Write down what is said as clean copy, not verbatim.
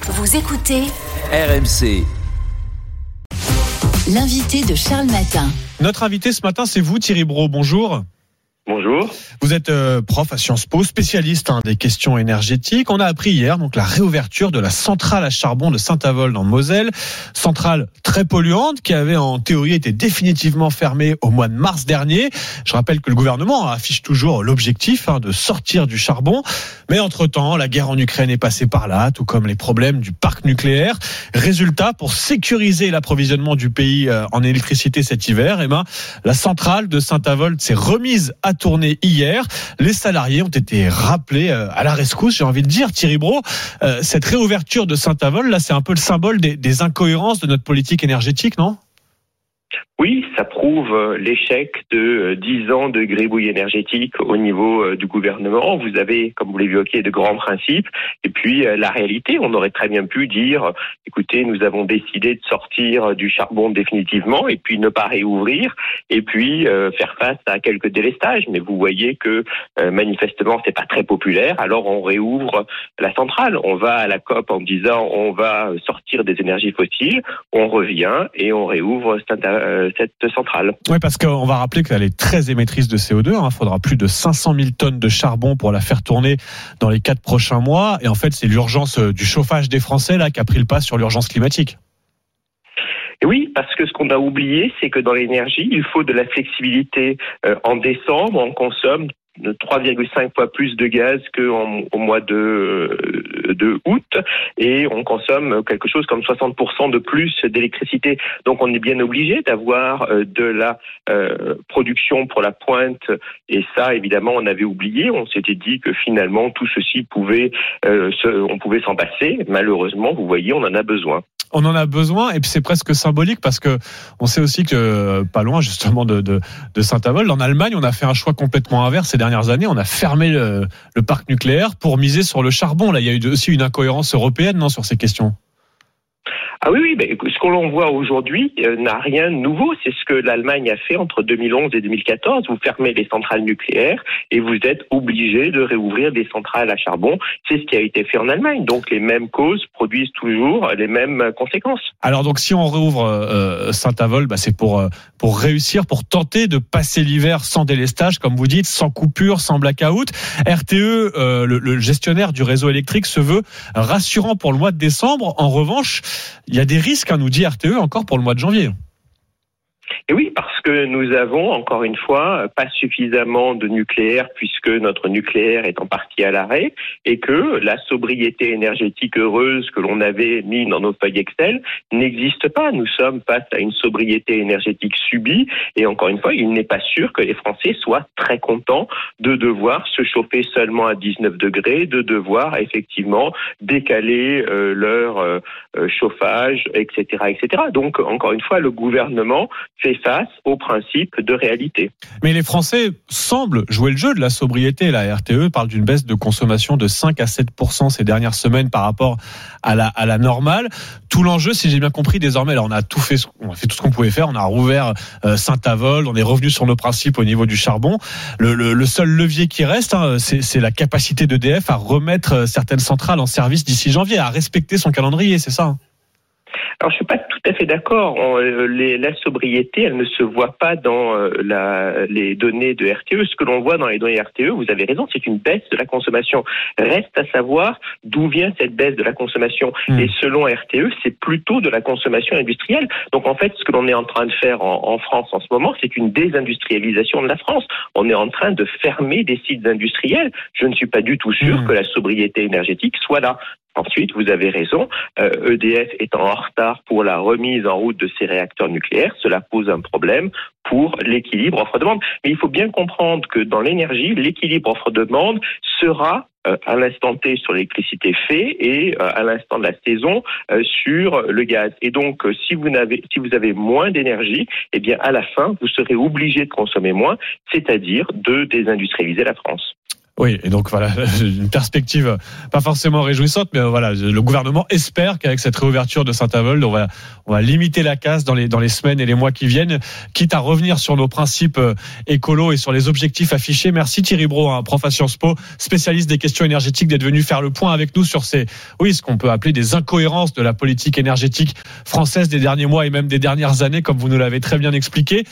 Vous écoutez RMC. L'invité de Charles Matin. Notre invité ce matin, c'est vous, Thierry Brault. Bonjour. Bonjour. Vous êtes prof à Sciences Po, spécialiste des questions énergétiques. On a appris hier donc la réouverture de la centrale à charbon de Saint-Avold en Moselle. Centrale très polluante qui avait en théorie été définitivement fermée au mois de mars dernier. Je rappelle que le gouvernement affiche toujours l'objectif de sortir du charbon. Mais entre-temps, la guerre en Ukraine est passée par là, tout comme les problèmes du parc nucléaire. Résultat, pour sécuriser l'approvisionnement du pays en électricité cet hiver, la centrale de Saint-Avold s'est remise à tourner hier. Les salariés ont été rappelés à la rescousse, j'ai envie de dire. Thierry Brault, cette réouverture de Saint-Avold, là, c'est un peu le symbole des incohérences de notre politique énergétique, non ? Oui, ça prouve l'échec de 10 ans de gribouille énergétique au niveau du gouvernement. Vous avez, comme vous l'évoquiez, de grands principes. Et puis, la réalité, on aurait très bien pu dire, écoutez, nous avons décidé de sortir du charbon définitivement et puis ne pas réouvrir et puis faire face à quelques délestages. Mais vous voyez que manifestement, c'est pas très populaire. Alors, on réouvre la centrale. On va à la COP en disant, on va sortir des énergies fossiles. On revient et on réouvre cette centrale. Oui, parce qu'on va rappeler qu'elle est très émettrice de CO2. Il faudra plus de 500 000 tonnes de charbon pour la faire tourner dans les 4 prochains mois. Et en fait, c'est l'urgence du chauffage des Français là qui a pris le pas sur l'urgence climatique. Et oui, parce que ce qu'on a oublié, c'est que dans l'énergie, il faut de la flexibilité. En décembre, on consomme 3,5 fois plus de gaz qu'au mois de août et on consomme quelque chose comme 60% de plus d'électricité. Donc on est bien obligé d'avoir de la production pour la pointe et ça évidemment on avait oublié. On s'était dit que finalement tout ceci on pouvait s'en passer. Malheureusement, vous voyez, on en a besoin. On en a besoin et puis c'est presque symbolique parce que on sait aussi que pas loin justement de Saint-Avold, en Allemagne, on a fait un choix complètement inverse ces dernières années. On a fermé le parc nucléaire pour miser sur le charbon. Là, il y a eu aussi une incohérence européenne, non, sur ces questions. Ah oui, mais ce que l'on voit aujourd'hui n'a rien de nouveau. C'est ce que l'Allemagne a fait entre 2011 et 2014. Vous fermez les centrales nucléaires et vous êtes obligé de réouvrir des centrales à charbon. C'est ce qui a été fait en Allemagne. Donc les mêmes causes produisent toujours les mêmes conséquences. Alors donc si on réouvre Saint-Avold, c'est pour réussir, pour tenter de passer l'hiver sans délestage, comme vous dites, sans coupure, sans blackout. RTE, le gestionnaire du réseau électrique, se veut rassurant pour le mois de décembre. En revanche, il y a des risques, nous dit RTE, encore pour le mois de janvier. Et oui, parce que nous avons, encore une fois, pas suffisamment de nucléaire puisque notre nucléaire est en partie à l'arrêt et que la sobriété énergétique heureuse que l'on avait mis dans nos feuilles Excel n'existe pas. Nous sommes face à une sobriété énergétique subie et encore une fois, il n'est pas sûr que les Français soient très contents de devoir se chauffer seulement à 19 degrés, de devoir effectivement décaler leur chauffage, etc., etc. Donc, encore une fois, le gouvernement fait face au principe de réalité. Mais les Français semblent jouer le jeu de la sobriété. La RTE parle d'une baisse de consommation de 5 à 7% ces dernières semaines par rapport à la normale. Tout l'enjeu, si j'ai bien compris, désormais, là, on a fait tout ce qu'on pouvait faire. On a rouvert Saint-Avold, on est revenu sur nos principes au niveau du charbon. Le seul levier qui reste, c'est la capacité d'EDF à remettre certaines centrales en service d'ici janvier, à respecter son calendrier, c'est ça ? Alors, je suis pas tout à fait d'accord. La sobriété, elle ne se voit pas dans les données de RTE. Ce que l'on voit dans les données RTE, vous avez raison, c'est une baisse de la consommation. Reste à savoir d'où vient cette baisse de la consommation. Et selon RTE, c'est plutôt de la consommation industrielle. Donc, en fait, ce que l'on est en train de faire en France en ce moment, c'est une désindustrialisation de la France. On est en train de fermer des sites industriels. Je ne suis pas du tout sûr que la sobriété énergétique soit là. Ensuite, vous avez raison, EDF étant en retard pour la remise en route de ses réacteurs nucléaires, cela pose un problème pour l'équilibre offre-demande. Mais il faut bien comprendre que dans l'énergie, l'équilibre offre-demande sera à l'instant T sur l'électricité fait et à l'instant de la saison sur le gaz. Et donc, si vous avez moins d'énergie, eh bien à la fin, vous serez obligé de consommer moins, c'est-à-dire de désindustrialiser la France. Oui, et donc voilà, une perspective pas forcément réjouissante, mais voilà, le gouvernement espère qu'avec cette réouverture de Saint-Avold, on va limiter la casse dans les semaines et les mois qui viennent, quitte à revenir sur nos principes écolos et sur les objectifs affichés. Merci Thierry Brault, prof à Sciences Po, spécialiste des questions énergétiques, d'être venu faire le point avec nous sur ce qu'on peut appeler des incohérences de la politique énergétique française des derniers mois et même des dernières années, comme vous nous l'avez très bien expliqué.